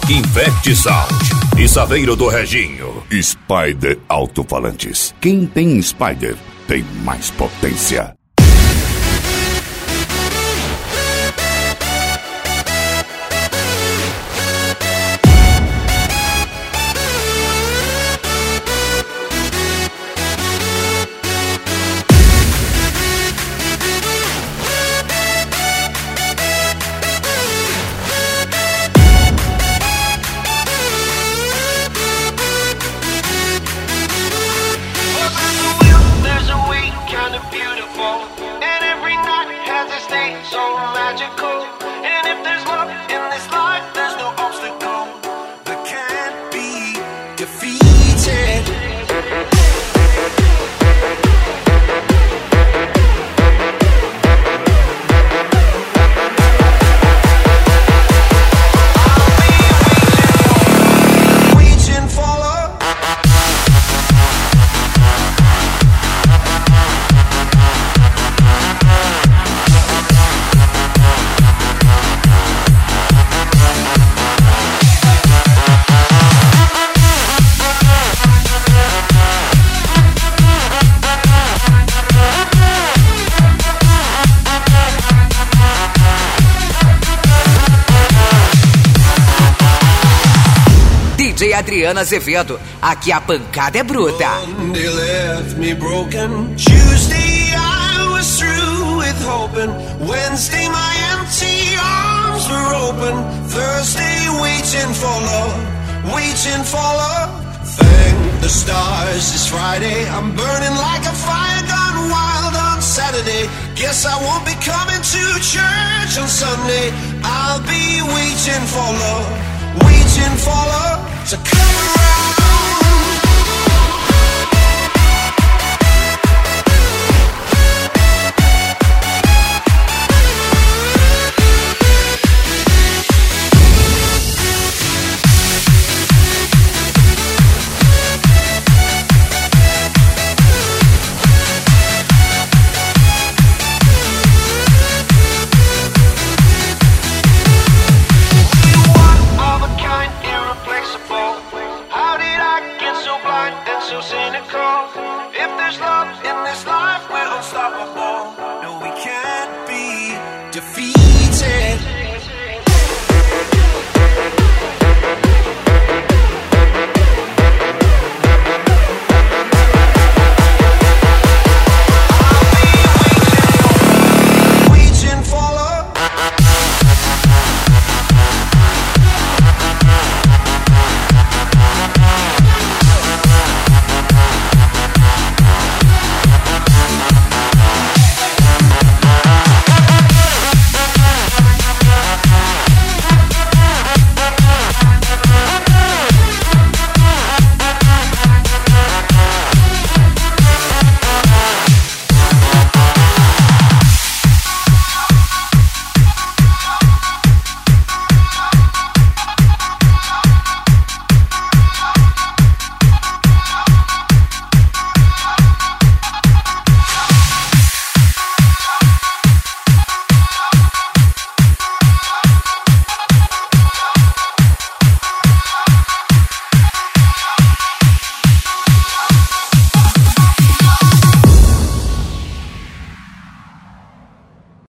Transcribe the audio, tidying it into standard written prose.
Infect Sound e Saveiro do Reginho. Spider Alto-Falantes. Quem tem Spider tem mais potência. DJ Adriana Azevedo, aqui a pancada é bruta. Monday left me broken. Tuesday I was through with hoping. Wednesday my empty arms were open. Thursday waiting for love, waiting for love. Thank the stars it's Friday. I'm burning like a fire gone wild on Saturday. Guess I won't be coming to church on Sunday. I'll be waiting for love, waiting for love to come around. So cynical. If there's love